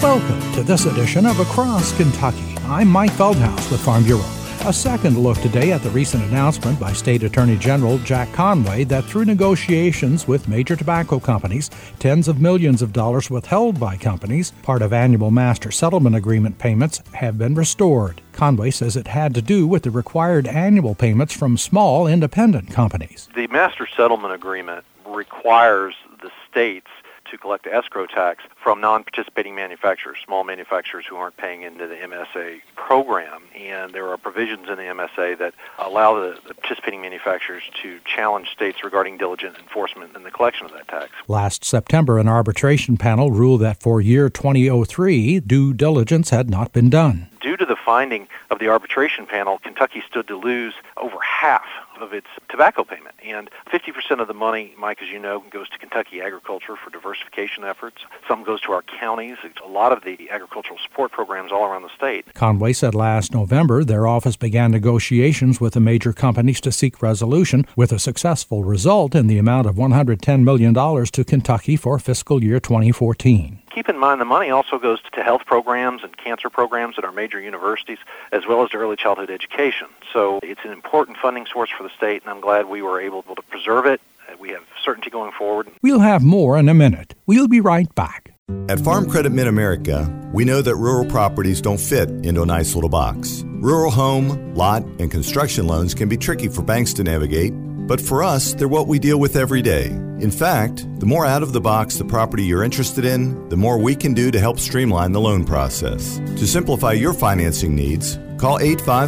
Welcome to this edition of Across Kentucky. I'm Mike Feldhaus with Farm Bureau. A second look today at the recent announcement by State Attorney General Jack Conway that through negotiations with major tobacco companies, tens of millions of dollars withheld by companies, part of annual master settlement agreement payments, have been restored. Conway says it had to do with the required annual payments from small independent companies. The master settlement agreement requires the states to collect escrow tax from non-participating manufacturers, small manufacturers who aren't paying into the MSA program. And there are provisions in the MSA that allow the participating manufacturers to challenge states regarding diligent enforcement and the collection of that tax. Last September, an arbitration panel ruled that for year 2003, due diligence had not been done. Due to the finding of the arbitration panel, Kentucky stood to lose over half of its tobacco payment. And 50% of the money, Mike, as you know, goes to Kentucky agriculture for diversification efforts. Some goes to our counties. A lot of the agricultural support programs all around the state. Conway said last November their office began negotiations with the major companies to seek resolution, with a successful result in the amount of $110 million to Kentucky for fiscal year 2014. Keep in mind the money also goes to health programs and cancer programs at our major universities, as well as to early childhood education. So it's an important funding source for the state, and I'm glad we were able to preserve it. We have certainty going forward. We'll have more in a minute. We'll be right back. At Farm Credit Mid-America, we know that rural properties don't fit into a nice little box. Rural home, lot, and construction loans can be tricky for banks to navigate, but for us, they're what we deal with every day. In fact, the more out of the box the property you're interested in, the more we can do to help streamline the loan process. To simplify your financing needs, call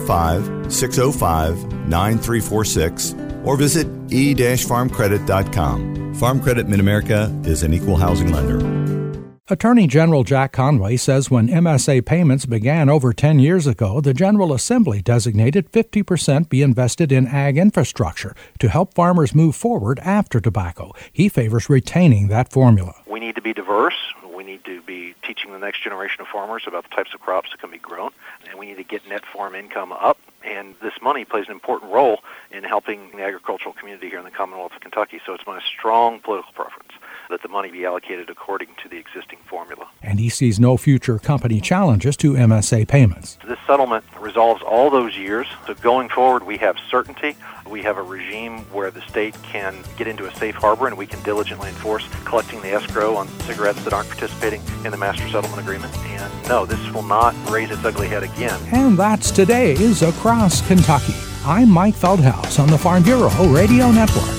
855-605-9346 or visit e-farmcredit.com. Farm Credit Mid-America is an equal housing lender. Attorney General Jack Conway says when MSA payments began over 10 years ago, the General Assembly designated 50% be invested in ag infrastructure to help farmers move forward after tobacco. He favors retaining that formula. We need to be diverse. We need to be teaching the next generation of farmers about the types of crops that can be grown, and we need to get net farm income up. And this money plays an important role in helping the agricultural community here in the Commonwealth of Kentucky. So it's my strong political preference that the money be allocated according to the existing formula. And he sees no future company challenges to MSA payments. This settlement resolves all those years. So going forward, we have certainty. We have a regime where the state can get into a safe harbor and we can diligently enforce collecting the escrow on cigarettes that aren't participating in the master settlement agreement. And no, this will not raise its ugly head again. And that's today's Across Kentucky. I'm Mike Feldhaus on the Farm Bureau Radio Network.